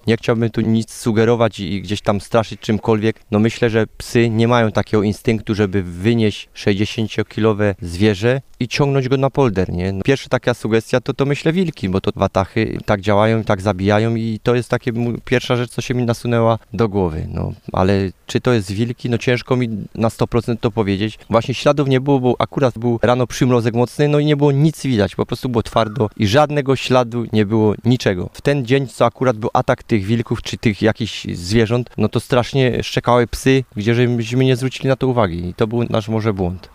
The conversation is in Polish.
Nie chciałbym tu nic sugerować i gdzieś tam straszyć czymkolwiek. No myślę, że psy nie mają takiego instynktu, żeby wynieść 60-kilowe zwierzę i ciągnąć go na polder, nie? No, pierwsza taka sugestia to myślę wilki, bo to watachy tak działają, tak zabijają i to jest takie pierwsza rzecz, co się mi nasunęła do głowy. No, ale czy to jest wilki? No ciężko mi na 100% to powiedzieć. Właśnie śladów nie było, bo akurat był rano przymrozek mocny, no i nie było nic widać, po prostu było twardo i żadnego śladu nie było, niczego. W ten dzień, co akurat był atak tych wilków, czy tych jakichś zwierząt, no to strasznie szczekały psy, gdzie żeśmy nie zwrócili na to uwagi i to był nasz może błąd.